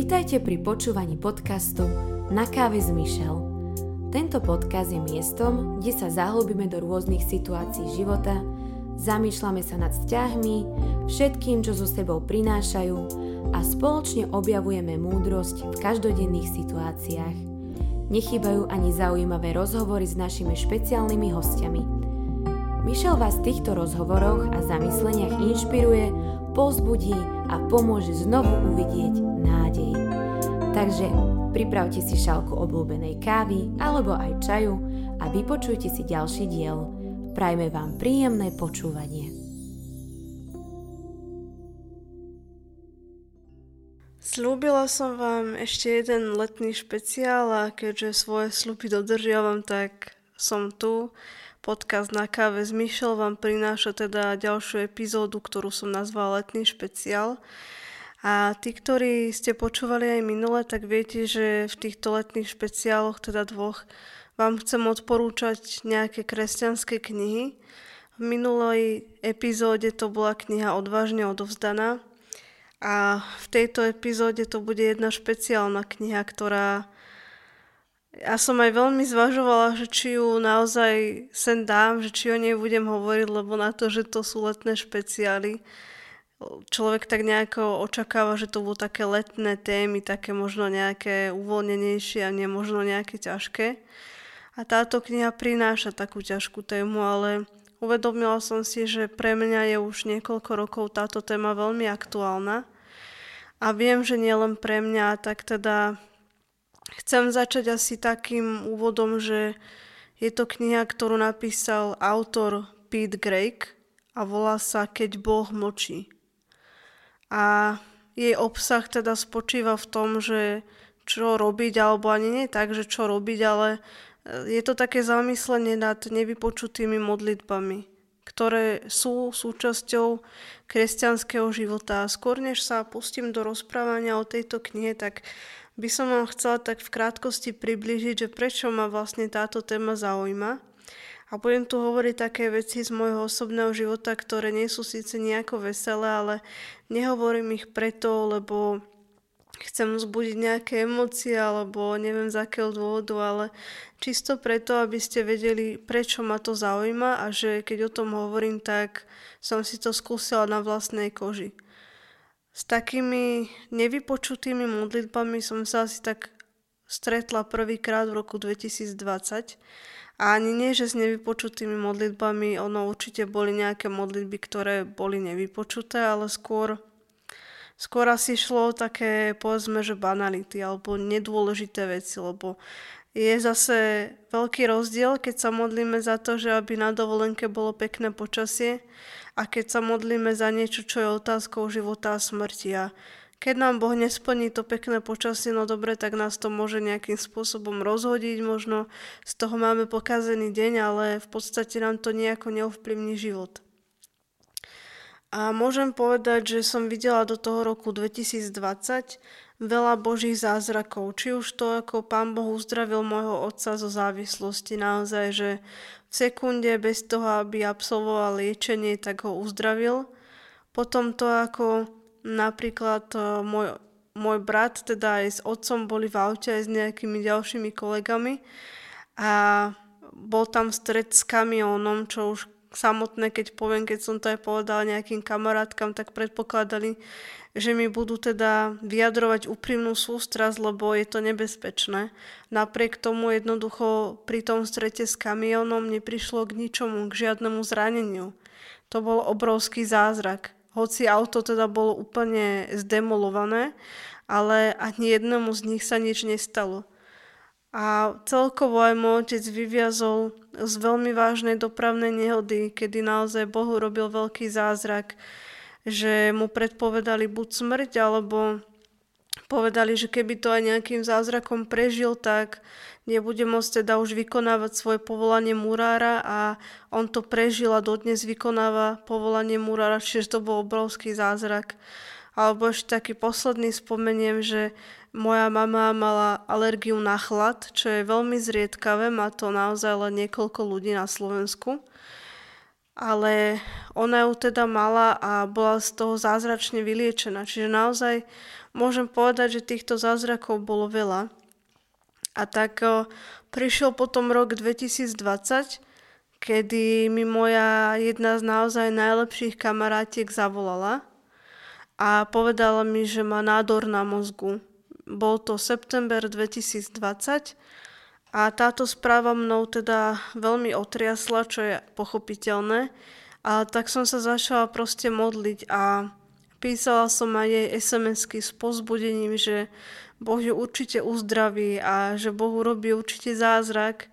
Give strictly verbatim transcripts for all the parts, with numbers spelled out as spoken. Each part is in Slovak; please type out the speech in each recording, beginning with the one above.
Vitajte pri počúvaní podcastu Na káve s Michelle. Tento podcast je miestom, kde sa zahlbíme do rôznych situácií života, zamýšľame sa nad vzťahmi, všetkým, čo so sebou prinášajú a spoločne objavujeme múdrosť v každodenných situáciách. Nechýbajú ani zaujímavé rozhovory s našimi špeciálnymi hostiami. Michelle vás v týchto rozhovoroch a zamysleniach inšpiruje, povzbudí a pomôže znovu uvidieť nádej. Takže pripravte si šálku obľúbenej kávy alebo aj čaju a vypočujte si ďalší diel. Prajme vám príjemné počúvanie. Sľúbila som vám ešte jeden letný špeciál a keďže svoje sľuby dodržiavam, tak som tu. Podcast Na káve s Michelle vám prináša teda ďalšiu epizódu, ktorú som nazvala letný špeciál. A tí, ktorí ste počúvali aj minule, tak viete, že v týchto letných špeciáloch, teda dvoch, vám chcem odporúčať nejaké kresťanské knihy. V minulej epizóde to bola kniha Odvážne odovzdaná a v tejto epizóde to bude jedna špeciálna kniha, ktorá ja som aj veľmi zvažovala, že či ju naozaj sem dám, že či o nej budem hovoriť, lebo na to, že to sú letné špeciály, človek tak nejako očakáva, že to budú také letné témy, také možno nejaké uvoľnenejšie a nie možno nejaké ťažké. A táto kniha prináša takú ťažkú tému, ale uvedomila som si, že pre mňa je už niekoľko rokov táto téma veľmi aktuálna. A viem, že nie len pre mňa, tak teda chcem začať asi takým úvodom, že je to kniha, ktorú napísal autor Pete Greig a volá sa Keď Boh mlčí. A jej obsah teda spočíva v tom, že čo robiť, alebo ani nie tak, že čo robiť, ale je to také zamyslenie nad nevypočutými modlitbami, ktoré sú súčasťou kresťanského života. A skôr než sa pustím do rozprávania o tejto knihe, tak by som vám chcela tak v krátkosti priblížiť, že prečo ma vlastne táto téma zaujíma. A budem tu hovoriť také veci z môjho osobného života, ktoré nie sú síce nejako veselé, ale nehovorím ich preto, lebo chcem vzbudiť nejaké emócie, alebo neviem z akého dôvodu, ale čisto preto, aby ste vedeli, prečo ma to zaujíma a že keď o tom hovorím, tak som si to skúsila na vlastnej koži. S takými nevypočutými modlitbami som sa asi tak stretla prvýkrát v roku dvetisícdvadsať. A ani nie, že s nevypočutými modlitbami, ono určite boli nejaké modlitby, ktoré boli nevypočuté, ale skôr, skôr asi šlo o také, povedzme, že banality alebo nedôležité veci, lebo je zase veľký rozdiel, keď sa modlíme za to, že aby na dovolenke bolo pekné počasie a keď sa modlíme za niečo, čo je otázkou života a smrti. A keď nám Boh nesplní to pekné počasie, no dobre, tak nás to môže nejakým spôsobom rozhodiť, možno z toho máme pokazený deň, ale v podstate nám to nejako neovplyvní život. A môžem povedať, že som videla do toho roku dvetisícdvadsať veľa Božích zázrakov. Či už to, ako Pán Boh uzdravil môjho otca zo závislosti, naozaj, že v sekunde bez toho, aby absolvoval liečenie, tak ho uzdravil. Potom to, ako napríklad môj, môj brat, teda aj s otcom boli v aute aj s nejakými ďalšími kolegami a bol tam stret s kamiónom, čo už samotné, keď poviem, keď som to aj povedala nejakým kamarátkam, tak predpokladali, že mi budú teda vyjadrovať úprimnú sústrasť, lebo je to nebezpečné. Napriek tomu jednoducho pri tom strete s kamiónom neprišlo k ničomu, k žiadnemu zraneniu. To bol obrovský zázrak. Hoci auto teda bolo úplne zdemolované, ale ani jednému z nich sa nič nestalo. A celkovo aj môj otec vyviazol z veľmi vážnej dopravnej nehody, kedy naozaj Boh urobil veľký zázrak, že mu predpovedali buď smrť, alebo povedali, že keby to aj nejakým zázrakom prežil, tak nebude môcť teda už vykonávať svoje povolanie murára a on to prežil a dodnes vykonáva povolanie murára, čiže to bol obrovský zázrak. Alebo ešte taký posledný spomeniem, že moja mama mala alergiu na chlad, čo je veľmi zriedkavé, má to naozaj len niekoľko ľudí na Slovensku. ale ona ju teda mala a bola z toho zázračne vyliečená. Čiže naozaj môžem povedať, že týchto zázrakov bolo veľa. A tak o, prišiel potom rok dvetisícdvadsať, kedy mi moja jedna z naozaj najlepších kamarátiek zavolala a povedala mi, že má nádor na mozgu. Bol to september dvetisícdvadsať a táto správa mnou teda veľmi otriasla, čo je pochopiteľné. A tak som sa začala proste modliť a písala som aj jej es em esky s povzbudením, že Boh ju určite uzdraví a že Boh urobí určite zázrak.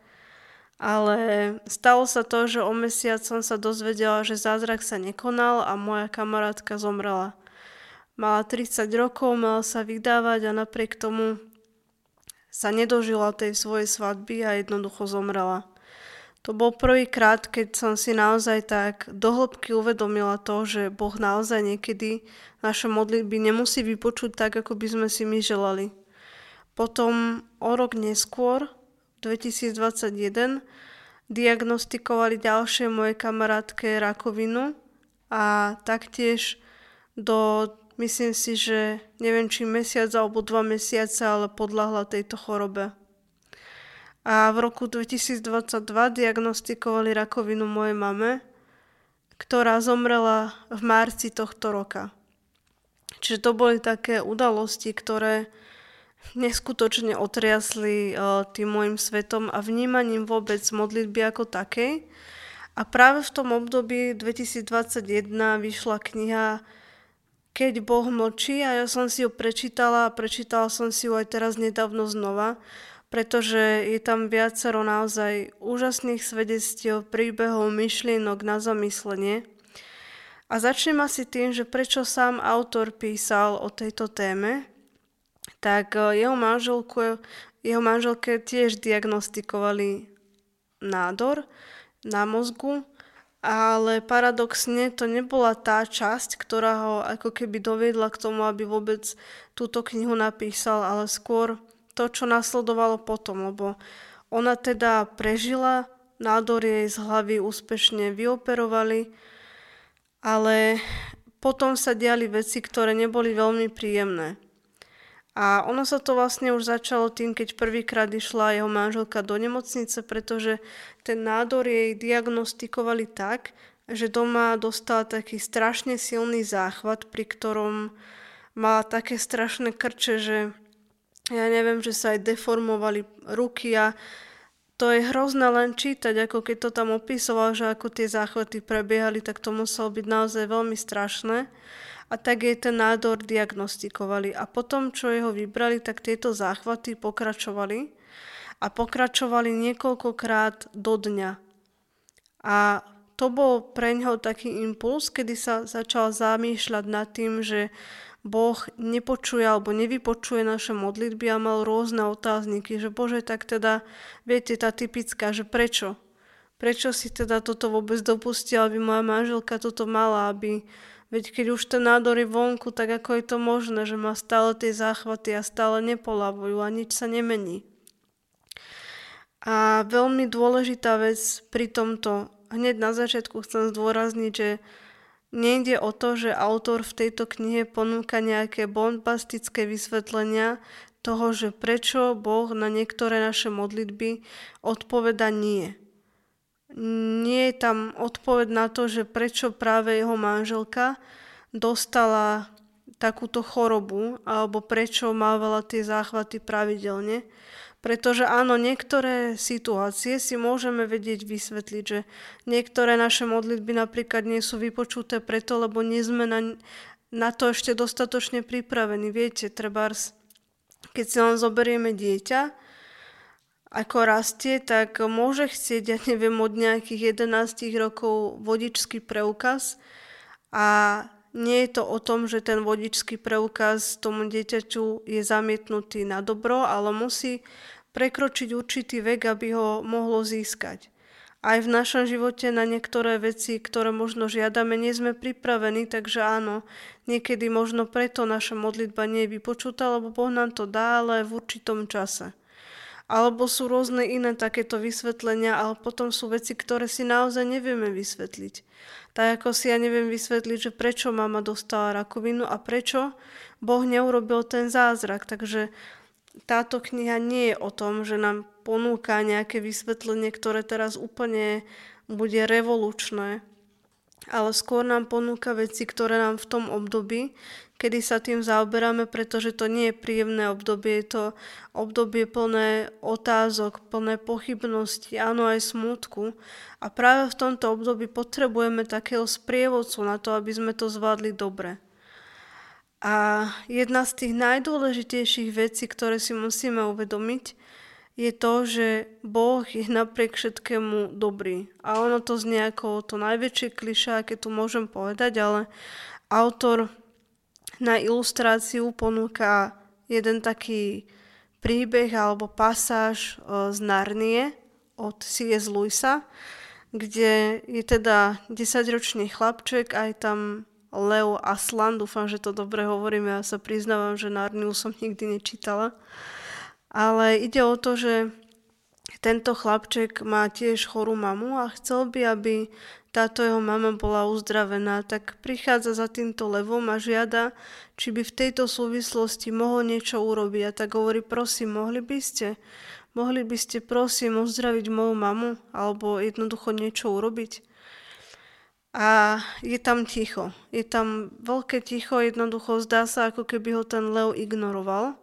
Ale stalo sa to, že o mesiac som sa dozvedela, že zázrak sa nekonal a moja kamarátka zomrela. Mala tridsať rokov, mala sa vydávať a napriek tomu sa nedožila tej svojej svadby a jednoducho zomrela. To bol prvýkrát, keď som si naozaj tak do hĺbky uvedomila to, že Boh naozaj niekedy naše modlitby nemusí vypočuť tak, ako by sme si my želali. Potom o rok neskôr, dvetisícdvadsaťjeden, diagnostikovali ďalšie mojej kamarátke rakovinu a taktiež do, myslím si, že neviem, či mesiac alebo dva mesiace, ale podľahla tejto chorobe. A v roku dvetisícdvadsaťdva diagnostikovali rakovinu mojej mame, ktorá zomrela v marci tohto roka. Čiže to boli také udalosti, ktoré neskutočne otriasli uh, tým môjim svetom a vnímaním vôbec modlitby ako takej. A práve v tom období dvetisícdvadsaťjeden vyšla kniha Keď Boh mlčí a ja som si ju prečítala a prečítala som si ju aj teraz nedávno znova, pretože je tam viacero naozaj úžasných svedectiev, príbehov, myšlienok na zamyslenie. A začnem asi tým, že prečo sám autor písal o tejto téme, tak jeho manželku, jeho manželke tiež diagnostikovali nádor na mozgu, ale paradoxne to nebola tá časť, ktorá ho ako keby doviedla k tomu, aby vôbec túto knihu napísal, ale skôr to, čo nasledovalo potom, lebo ona teda prežila, nádor jej z hlavy úspešne vyoperovali, ale potom sa diali veci, ktoré neboli veľmi príjemné. A ono sa to vlastne už začalo tým, keď prvýkrát išla jeho manželka do nemocnice, pretože ten nádor jej diagnostikovali tak, že doma dostala taký strašne silný záchvat, pri ktorom mala také strašné krče, že ja neviem, že sa aj deformovali ruky a to je hrozné len čítať, ako keď to tam opisoval, že ako tie záchvaty prebiehali, tak to muselo byť naozaj veľmi strašné. A tak jej ten nádor diagnostikovali. A potom, čo jeho vybrali, tak tieto záchvaty pokračovali a pokračovali niekoľkokrát do dňa. A to bol pre ňoho taký impuls, kedy sa začal zamýšľať nad tým, že Boh nepočuje alebo nevypočuje naše modlitby a mal rôzne otázniky, že Bože, tak teda, viete, tá typická, že prečo? Prečo si teda toto vôbec dopustil, aby moja manželka toto mala, aby veď keď už ten nádor je vonku, tak ako je to možné, že má stále tie záchvaty a stále nepolavujú a nič sa nemení. A veľmi dôležitá vec pri tomto, hneď na začiatku chcem zdôrazniť, že nejde o to, že autor v tejto knihe ponúka nejaké bombastické vysvetlenia toho, že prečo Boh na niektoré naše modlitby odpoveda nie. Nie je tam odpoveď na to, že prečo práve jeho manželka dostala takúto chorobu alebo prečo mávala tie záchvaty pravidelne. Pretože áno, niektoré situácie si môžeme vedieť vysvetliť, že niektoré naše modlitby napríklad nie sú vypočuté preto, lebo nie sme na, na to ešte dostatočne pripravení. Viete, trebárs, keď si len zoberieme dieťa, ako rastie, tak môže chcieť, ja neviem, od nejakých jedenásť rokov vodičský preukaz a nie je to o tom, že ten vodičský preukaz tomu dieťaťu je zamietnutý na dobro, ale musí prekročiť určitý vek, aby ho mohlo získať. Aj v našom živote na niektoré veci, ktoré možno žiadame, nie sme pripravení, takže áno, niekedy možno preto naša modlitba nie je vypočutá, lebo Boh nám to dá, ale v určitom čase. Alebo sú rôzne iné takéto vysvetlenia, ale potom sú veci, ktoré si naozaj nevieme vysvetliť. Tak ako si ja neviem vysvetliť, že prečo mama dostala rakovinu a prečo Boh neurobil ten zázrak. Takže táto kniha nie je o tom, že nám ponúka nejaké vysvetlenie, ktoré teraz úplne bude revolučné, ale skôr nám ponúka veci, ktoré nám v tom období, kedy sa tým zaoberáme, pretože to nie je príjemné obdobie, je to obdobie plné otázok, plné pochybnosti, áno aj smútku. A práve v tomto období potrebujeme takého sprievodcu na to, aby sme to zvládli dobre. A jedna z tých najdôležitejších vecí, ktoré si musíme uvedomiť, je to, že Boh je napriek všetkému dobrý. A ono to znie ako to najväčšie klišé, aké tu môžem povedať, ale autor na ilustráciu ponúka jeden taký príbeh alebo pasáž z Narnie od C S. Lewisa, kde je teda desaťročný chlapček, aj tam Leo Aslan, dúfam, že to dobre hovorím, ja sa priznávam, že Narniu som nikdy nečítala. Ale ide o to, že tento chlapček má tiež chorú mamu a chcel by, aby táto jeho mama bola uzdravená, tak prichádza za týmto levom a žiada, či by v tejto súvislosti mohol niečo urobiť. A tak hovorí, prosím, mohli by ste, mohli by ste prosím uzdraviť moju mamu alebo jednoducho niečo urobiť. A je tam ticho. Je tam veľké ticho, jednoducho zdá sa, ako keby ho ten lev ignoroval.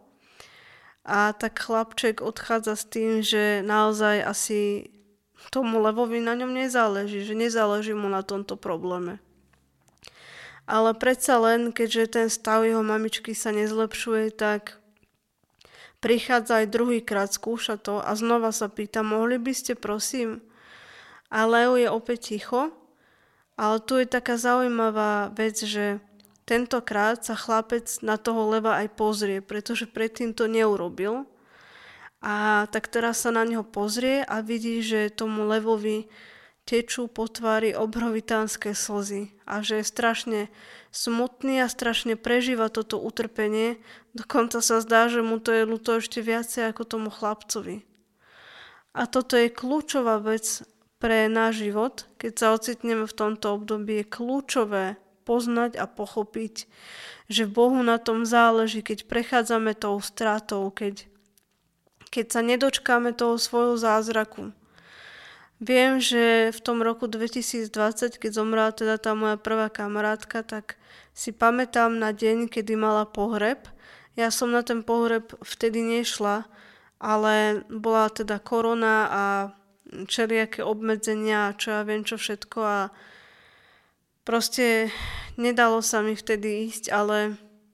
A tak chlapček odchádza s tým, že naozaj asi tomu levovi na ňom nezáleží, že nezáleží mu na tomto probléme. Ale predsa len, keďže ten stav jeho mamičky sa nezlepšuje, tak prichádza aj druhýkrát, skúša to a znova sa pýta, mohli by ste prosím? A Leo je opäť ticho, ale tu je taká zaujímavá vec, že tentokrát sa chlapec na toho leva aj pozrie, pretože predtým to neurobil. A tak teraz sa na neho pozrie a vidí, že tomu levovi tečú po tvári obrovitánske slzy a že je strašne smutný a strašne prežíva toto utrpenie. Dokonca sa zdá, že mu to je ľúto ešte viacej ako tomu chlapcovi. A toto je kľúčová vec pre náš život. Keď sa ocitneme v tomto období, je kľúčové poznať a pochopiť, že Bohu na tom záleží, keď prechádzame tou stratou, keď, keď sa nedočkáme toho svojho zázraku. Viem, že v tom roku dvetisícdvadsať, keď zomrela teda tá moja prvá kamarátka, tak si pamätám na deň, kedy mala pohreb. Ja som na ten pohreb vtedy nešla, ale bola teda korona a všelijaké obmedzenia, čo ja viem čo všetko a proste nedalo sa mi vtedy ísť, ale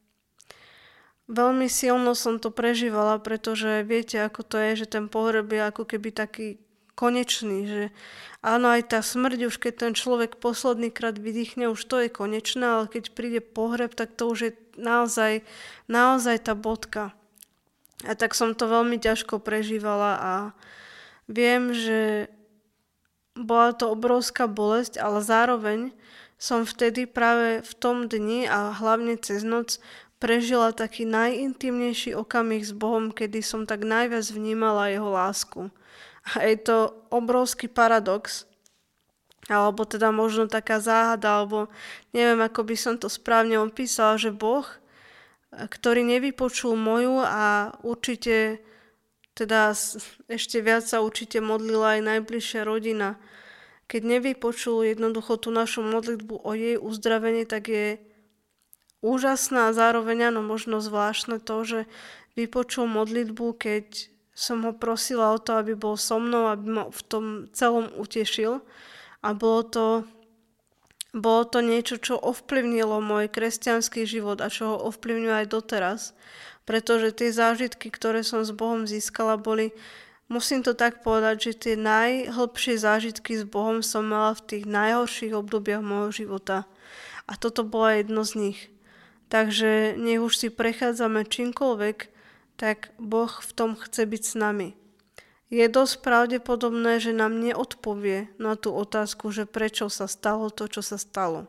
veľmi silno som to prežívala, pretože viete, ako to je, že ten pohreb je ako keby taký konečný, že áno, aj tá smrť, už keď ten človek posledný krát vydýchne, už to je konečné, ale keď príde pohreb, tak to už je naozaj, naozaj tá bodka. A tak som to veľmi ťažko prežívala a viem, že bola to obrovská bolesť, ale zároveň som vtedy práve v tom dni a hlavne cez noc prežila taký najintímnejší okamih s Bohom, kedy som tak najviac vnímala jeho lásku. A je to obrovský paradox, alebo teda možno taká záhada, alebo neviem, ako by som to správne opísala, že Boh, ktorý nevypočul moju a určite, teda ešte viac sa určite modlila aj najbližšia rodina, keď nevypočul jednoducho tú našu modlitbu o jej uzdravenie, tak je úžasná a zároveň áno, možno zvláštne to, že vypočul modlitbu, keď som ho prosila o to, aby bol so mnou, aby ma v tom celom utešil. A bolo to, bolo to niečo, čo ovplyvnilo môj kresťanský život a čo ho ovplyvňuje aj doteraz. Pretože tie zážitky, ktoré som s Bohom získala, boli, musím to tak povedať, že tie najhlbšie zážitky s Bohom som mala v tých najhorších obdobiach môjho života. A toto bola jedno z nich. Takže nech už si prechádzame čímkoľvek, tak Boh v tom chce byť s nami. Je dosť pravdepodobné, že nám neodpovie na tú otázku, že prečo sa stalo to, čo sa stalo.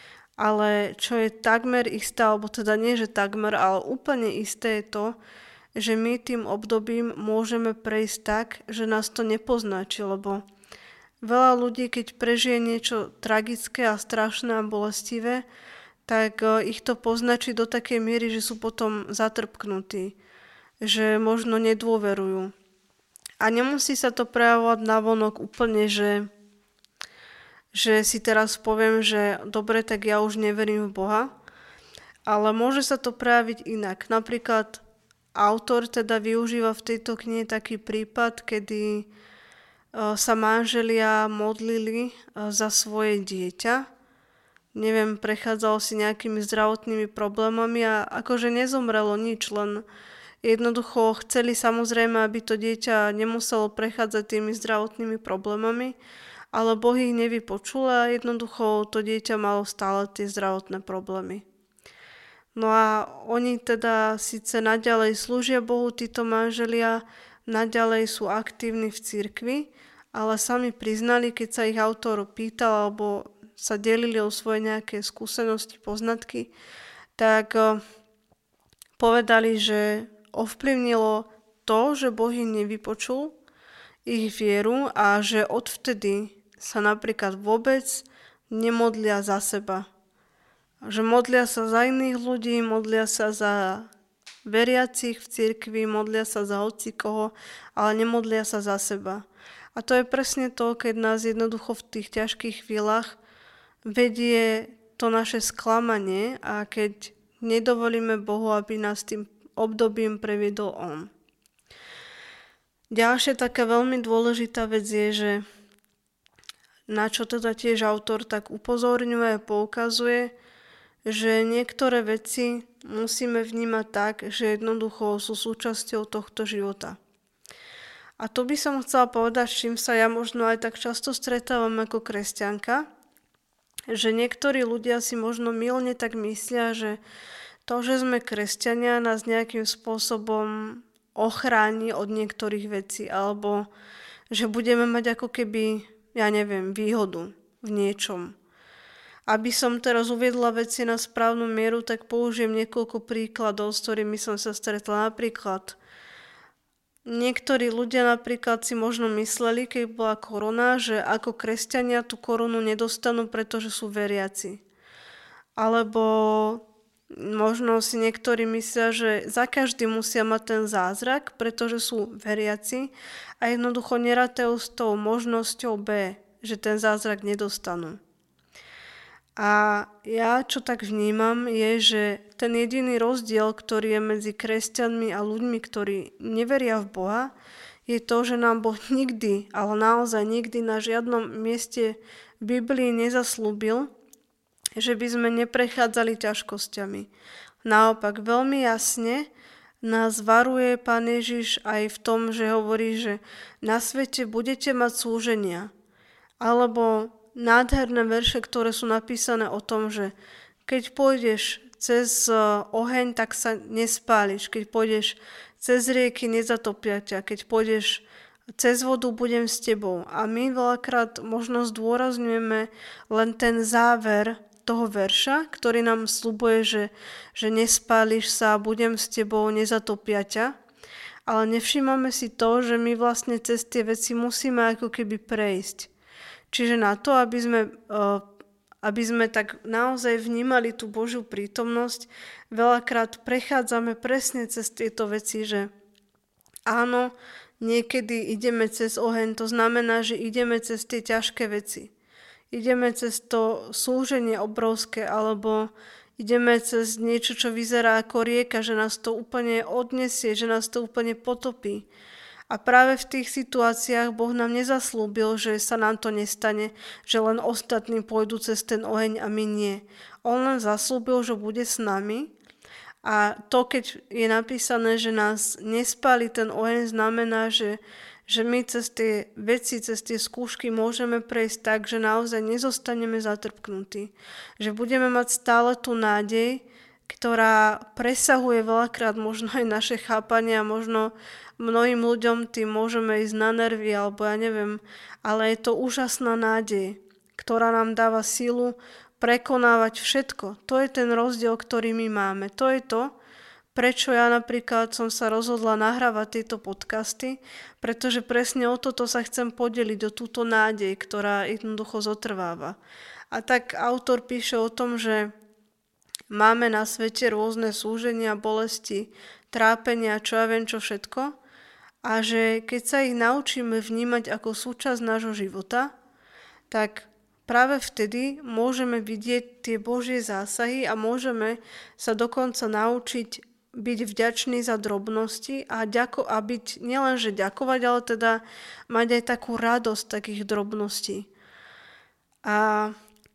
Ale čo je takmer isté, alebo teda nie, že takmer, ale úplne isté je to, že my tým obdobím môžeme prejsť tak, že nás to nepoznačí, lebo veľa ľudí, keď prežije niečo tragické a strašné a bolestivé, tak ich to poznačí do takej miery, že sú potom zatrpknutí, že možno nedôverujú. A nemusí sa to prejavovať navonok úplne, že, že si teraz poviem, že dobre, tak ja už neverím v Boha, ale môže sa to prejaviť inak. Napríklad autor teda využíva v tejto knihe taký prípad, kedy sa manželia modlili za svoje dieťa. Neviem, prechádzalo si nejakými zdravotnými problémami a akože nezomrelo nič, len jednoducho chceli samozrejme, aby to dieťa nemuselo prechádzať tými zdravotnými problémami, ale Boh ich nevypočul a jednoducho to dieťa malo stále tie zdravotné problémy. No a oni teda síce naďalej slúžia Bohu, títo manželia, naďalej sú aktívni v cirkvi, ale sami priznali, keď sa ich autor pýtal alebo sa delili o svoje nejaké skúsenosti, poznatky, tak povedali, že ovplyvnilo to, že Boh ich nevypočul, ich vieru a že odvtedy sa napríklad vôbec nemodlia za seba. Že modlia sa za iných ľudí, modlia sa za veriacich v cirkvi, modlia sa za hocikoho, ale nemodlia sa za seba. A to je presne to, keď nás jednoducho v tých ťažkých chvíľach vedie to naše sklamanie a keď nedovolíme Bohu, aby nás tým obdobím previedol On. Ďalšia taká veľmi dôležitá vec je, že na čo teda tiež autor tak upozorňuje a poukazuje, že niektoré veci musíme vnímať tak, že jednoducho sú súčasťou tohto života. A to by som chcela povedať, s čím sa ja možno aj tak často stretávam ako kresťanka, že niektorí ľudia si možno mylne tak myslia, že to, že sme kresťania, nás nejakým spôsobom ochráni od niektorých vecí, alebo že budeme mať ako keby, ja neviem, výhodu v niečom. Aby som teraz uviedla veci na správnu mieru, tak použijem niekoľko príkladov, s ktorými som sa stretla. Napríklad, niektorí ľudia napríklad si možno mysleli, keď bola korona, že ako kresťania tú korunu nedostanú, pretože sú veriaci. Alebo možno si niektorí myslia, že za každý musia mať ten zázrak, pretože sú veriaci a jednoducho nerátajú s tou možnosťou B, že ten zázrak nedostanú. A ja, čo tak vnímam, je, že ten jediný rozdiel, ktorý je medzi kresťanmi a ľuďmi, ktorí neveria v Boha, je to, že nám Boh nikdy, ale naozaj nikdy na žiadnom mieste v Biblii nezaslúbil, že by sme neprechádzali ťažkosťami. Naopak, veľmi jasne nás varuje Pán Ježiš aj v tom, že hovorí, že na svete budete mať súženia. Alebo nádherné verše, ktoré sú napísané o tom, že keď pôjdeš cez oheň, tak sa nespáliš. Keď pôjdeš cez rieky, nezatopia ťa. Keď pôjdeš cez vodu, budem s tebou. A my veľakrát možno zdôrazňujeme len ten záver toho verša, ktorý nám sľubuje, že, že nespáliš sa, budem s tebou, nezatopia ťa. Ale nevšímame si to, že my vlastne cez tie veci musíme ako keby prejsť. Čiže na to, aby sme, aby sme tak naozaj vnímali tú Božiu prítomnosť, veľakrát prechádzame presne cez tieto veci, že áno, niekedy ideme cez oheň, to znamená, že ideme cez tie ťažké veci. Ideme cez to súženie obrovské, alebo ideme cez niečo, čo vyzerá ako rieka, že nás to úplne odnesie, že nás to úplne potopí. A práve v tých situáciách Boh nám nezaslúbil, že sa nám to nestane, že len ostatní pôjdu cez ten oheň a my nie. On len zaslúbil, že bude s nami. A to, keď je napísané, že nás nespáli ten oheň, znamená, že, že my cez tie veci, cez tie skúšky môžeme prejsť tak, že naozaj nezostaneme zatrpknutí. Že budeme mať stále tú nádej, ktorá presahuje veľakrát možno aj naše chápanie a možno mnohým ľuďom tým môžeme ísť na nervy, alebo ja neviem, ale je to úžasná nádej, ktorá nám dáva silu prekonávať všetko. To je ten rozdiel, ktorý my máme. To je to, prečo ja napríklad som sa rozhodla nahrávať tieto podcasty, pretože presne o toto sa chcem podeliť, o túto nádej, ktorá jednoducho zotrváva. A tak autor píše o tom, že máme na svete rôzne súženia, bolesti, trápenia, čo ja viem čo všetko, a že keď sa ich naučíme vnímať ako súčasť nášho života, tak práve vtedy môžeme vidieť tie Božie zásahy a môžeme sa dokonca naučiť byť vďační za drobnosti a, ďako- a byť nielenže ďakovať, ale teda mať aj takú radosť takých drobností. A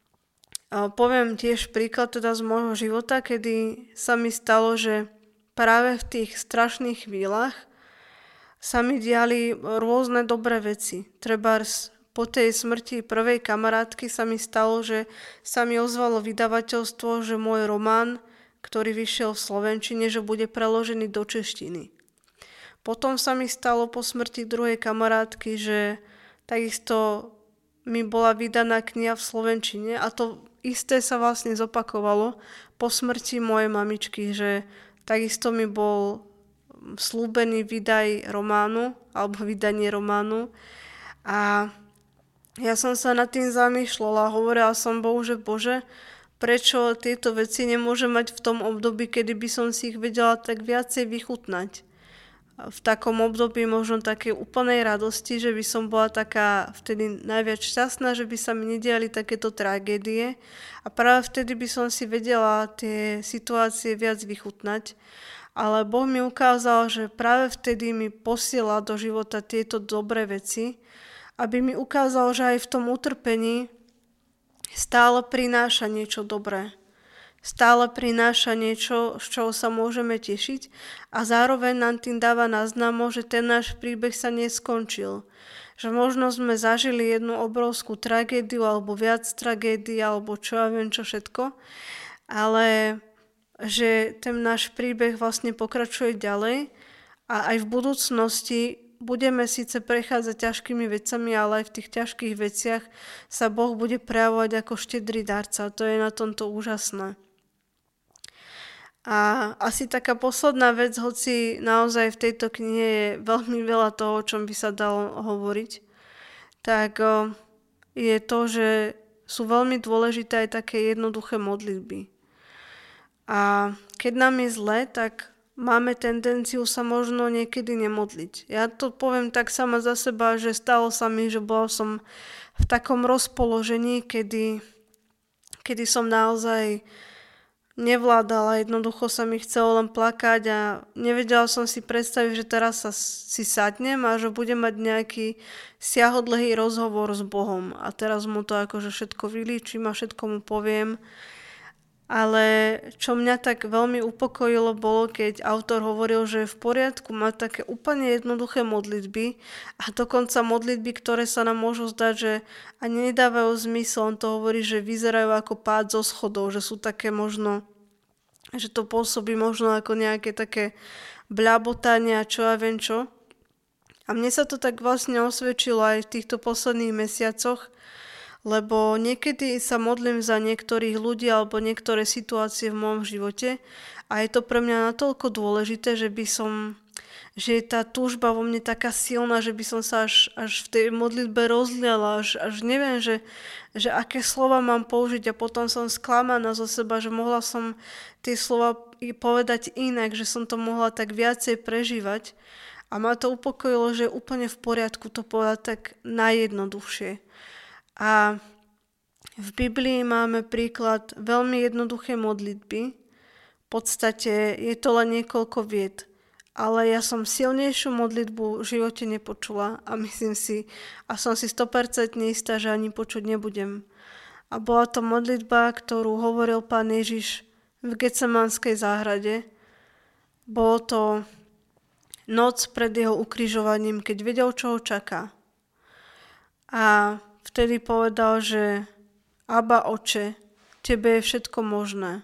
poviem tiež príklad teda z môjho života, kedy sa mi stalo, že práve v tých strašných chvíľach sa mi diali rôzne dobré veci. Trebárs po tej smrti prvej kamarátky sa mi stalo, že sa mi ozvalo vydavateľstvo, že môj román, ktorý vyšiel v slovenčine, že bude preložený do češtiny. Potom sa mi stalo po smrti druhej kamarátky, že takisto mi bola vydaná kniha v slovenčine a to isté sa vlastne zopakovalo po smrti mojej mamičky, že takisto mi bol slúbený vydaj románu alebo vydanie románu a ja som sa nad tým zamýšľala a hovorila som Bohu, že Bože, prečo tieto veci nemôžem mať v tom období, kedy by som si ich vedela tak viacej vychutnať. V takom období možno takej úplnej radosti, že by som bola taká vtedy najviac šťastná, že by sa mi nediali takéto tragédie a práve vtedy by som si vedela tie situácie viac vychutnať. Ale Boh mi ukázal, že práve vtedy mi posiela do života tieto dobré veci, aby mi ukázal, že aj v tom utrpení stále prináša niečo dobré. Stále prináša niečo, z čoho sa môžeme tešiť a zároveň nám tým dáva náznamo, že ten náš príbeh sa neskončil. Že možno sme zažili jednu obrovskú tragédiu alebo viac tragédií alebo čo ja viem čo všetko, ale že ten náš príbeh vlastne pokračuje ďalej a aj v budúcnosti budeme síce prechádzať ťažkými vecami, ale aj v tých ťažkých veciach sa Boh bude prejavovať ako štedrý darca. To je na tomto úžasné. A asi taká posledná vec, hoci naozaj v tejto knihe je veľmi veľa toho, o čom by sa dalo hovoriť, tak je to, že sú veľmi dôležité aj také jednoduché modlitby. A keď nám je zle, tak máme tendenciu sa možno niekedy nemodliť. Ja to poviem tak sama za seba, že stalo sa mi, že bola som v takom rozpoložení, kedy, kedy som naozaj nevládala, jednoducho sa mi chcelo len plakať a nevedela som si predstaviť, že teraz sa si sadnem a že budem mať nejaký siahodlhý rozhovor s Bohom a teraz mu to akože všetko vylíčim a všetko mu poviem. Ale čo mňa tak veľmi upokojilo bolo, keď autor hovoril, že je v poriadku mať také úplne jednoduché modlitby a dokonca modlitby, ktoré sa nám môžu zdať, že ani nedávajú zmysel. On to hovorí, že vyzerajú ako pád zo schodov, že sú také možno, že to pôsobí možno ako nejaké také bľabotanie a čo ja viem čo. A mne sa to tak vlastne osvedčilo aj v týchto posledných mesiacoch, lebo niekedy sa modlím za niektorých ľudí alebo niektoré situácie v môjom živote a je to pre mňa natoľko dôležité, že by som, že je tá túžba vo mne taká silná, že by som sa až, až v tej modlitbe rozliala, až, až neviem, že, že aké slova mám použiť a potom som sklamaná zo seba, že mohla som tie slova povedať inak, že som to mohla tak viacej prežívať a ma to upokojilo, že je úplne v poriadku to povedať tak najjednoduchšie. A v Biblii máme príklad veľmi jednoduché modlitby. V podstate je to len niekoľko vied. Ale ja som silnejšiu modlitbu v živote nepočula a myslím si, a som si sto percent istá, že ani počuť nebudem. A bola to modlitba, ktorú hovoril Pán Ježiš v Getsemanskej záhrade. Bolo to noc pred jeho ukrižovaním, keď vedel, čo ho čaká. A vtedy povedal, že Abba, Oče, tebe je všetko možné.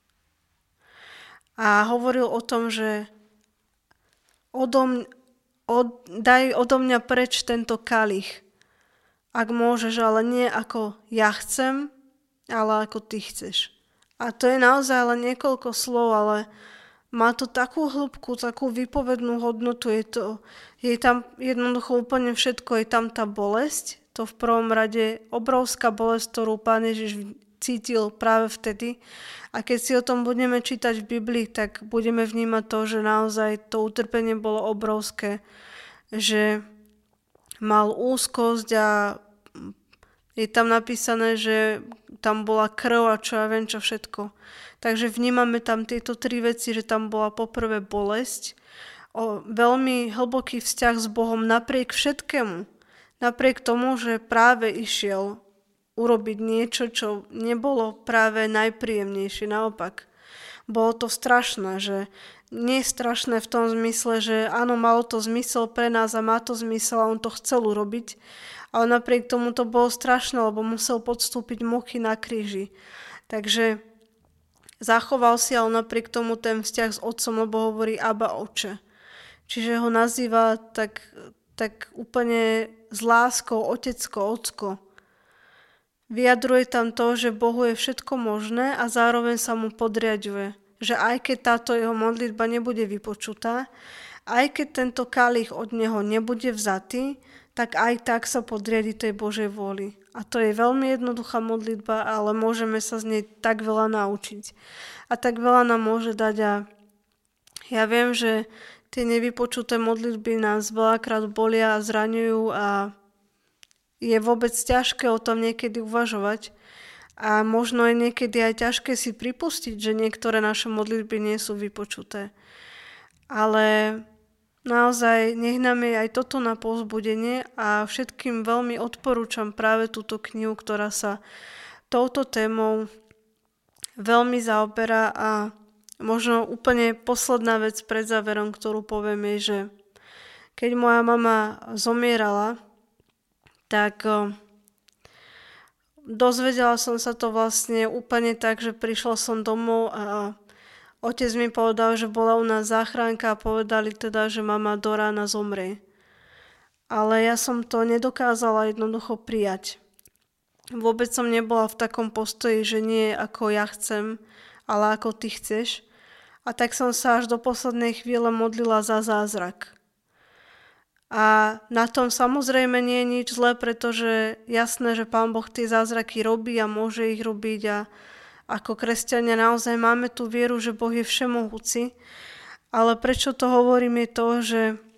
A hovoril o tom, že odo mňa, od, daj odo mňa preč tento kalich, ak môžeš, ale nie ako ja chcem, ale ako ty chceš. A to je naozaj len niekoľko slov, ale má to takú hĺbku, takú výpovednú hodnotu, je to, je tam jednoducho úplne všetko, je tam tá bolesť, to v prvom rade obrovská bolesť, ktorú Pán Ježiš cítil práve vtedy. A keď si o tom budeme čítať v Biblii, tak budeme vnímať to, že naozaj to utrpenie bolo obrovské, že mal úzkosť a je tam napísané, že tam bola krv a čo ja viem čo všetko. Takže vnímame tam tieto tri veci, že tam bola poprvé bolesť, o veľmi hlboký vzťah s Bohom napriek všetkému. Napriek tomu, že práve išiel urobiť niečo, čo nebolo práve najpríjemnejšie. Naopak, bolo to strašné, že nie je strašné v tom zmysle, že áno, malo to zmysel pre nás a má to zmysel a on to chcel urobiť, ale napriek tomu to bolo strašné, lebo musel podstúpiť muky na kríži. Takže zachoval si ale napriek tomu ten vzťah s otcom, lebo hovorí Abba, oče. Čiže ho nazýva tak, tak úplne s láskou, otecko, ocko. Vyjadruje tam to, že Bohu je všetko možné a zároveň sa mu podriaďuje. Že aj keď táto jeho modlitba nebude vypočutá, aj keď tento kalich od neho nebude vzatý, tak aj tak sa podriadi tej Božej vôli. A to je veľmi jednoduchá modlitba, ale môžeme sa z nej tak veľa naučiť. A tak veľa nám môže dať a ja viem, že tie nevypočuté modlitby nás veľakrát bolia a zraňujú a je vôbec ťažké o tom niekedy uvažovať a možno je niekedy aj ťažké si pripustiť, že niektoré naše modlitby nie sú vypočuté. Ale naozaj nech nám je aj toto na povzbudenie a všetkým veľmi odporúčam práve túto knihu, ktorá sa touto témou veľmi zaoberá a možno úplne posledná vec pred záverom, ktorú poviem je, že keď moja mama zomierala, tak dozvedela som sa to vlastne úplne tak, že prišla som domov a otec mi povedal, že bola u nás záchranka a povedali teda, že mama do rána zomrie. Ale ja som to nedokázala jednoducho prijať. Vôbec som nebola v takom postoji, že nie ako ja chcem, ale ako ty chceš. A tak som sa až do poslednej chvíle modlila za zázrak. A na tom samozrejme nie je nič zlé, pretože jasné, že Pán Boh tie zázraky robí a môže ich robiť a ako kresťania naozaj máme tú vieru, že Boh je všemohúci. Ale prečo to hovorím je to, že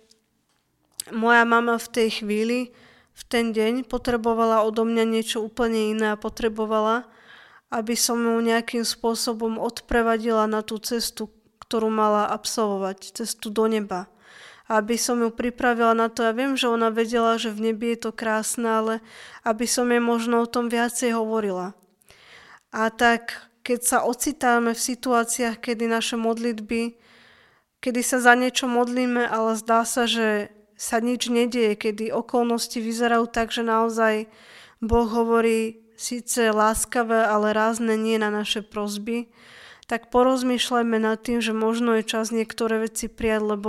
moja mama v tej chvíli, v ten deň potrebovala odo mňa niečo úplne iné a potrebovala, aby som ju nejakým spôsobom odprevadila na tú cestu, ktorú mala absolvovať, cestu do neba. Aby som ju pripravila na to, ja viem, že ona vedela, že v nebi je to krásne, ale aby som jej možno o tom viacej hovorila. A tak, keď sa ocitáme v situáciách, kedy naše modlitby, kedy sa za niečo modlíme, ale zdá sa, že sa nič nedieje, kedy okolnosti vyzerajú tak, že naozaj Boh hovorí síce láskavé, ale rázne nie na naše prosby, tak porozmýšľajme nad tým, že možno je čas niektoré veci prijať, lebo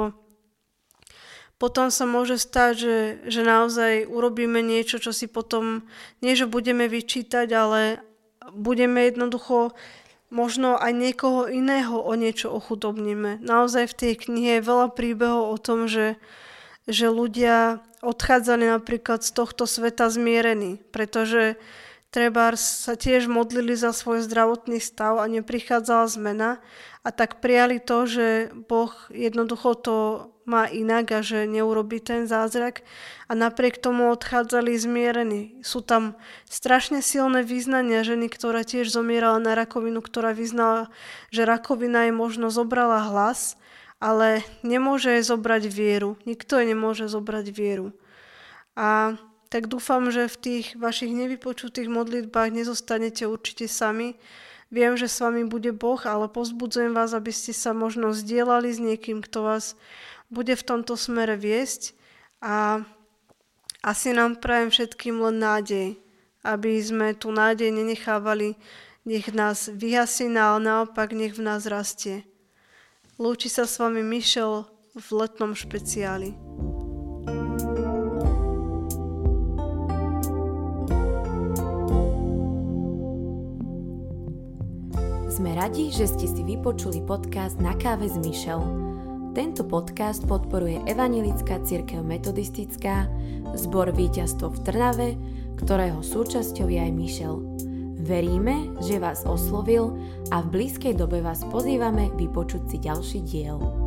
potom sa môže stať, že, že naozaj urobíme niečo, čo si potom, nie že budeme vyčítať, ale budeme jednoducho možno aj niekoho iného o niečo ochudobníme. Naozaj v tej knihe je veľa príbehov o tom, že, že ľudia odchádzali napríklad z tohto sveta zmierení, pretože trebárs sa tiež modlili za svoj zdravotný stav a neprichádzala zmena a tak prijali to, že Boh jednoducho to má inak a že neurobí ten zázrak a napriek tomu odchádzali zmierení. Sú tam strašne silné vyznania ženy, ktorá tiež zomierala na rakovinu, ktorá vyznala, že rakovina jej možno zobrala hlas, ale nemôže jej zobrať vieru. Nikto jej nemôže zobrať vieru. A tak dúfam, že v tých vašich nevypočutých modlitbách nezostanete určite sami. Viem, že s vami bude Boh, ale povzbudzujem vás, aby ste sa možno zdieľali s niekým, kto vás bude v tomto smere viesť a asi nám prajem všetkým len nádej, aby sme tú nádej nenechávali, nech nás vyhasína, ale naopak nech v nás rastie. Lúči sa s vami Michelle v letnom špeciáli. Sme radi, že ste si vypočuli podcast Na káve s Michelle. Tento podcast podporuje Evanjelická cirkev metodistická, zbor Víťazstvo v Trnave, ktorého súčasťou je aj Michelle. Veríme, že vás oslovil a v blízkej dobe vás pozývame vypočuť si ďalší diel.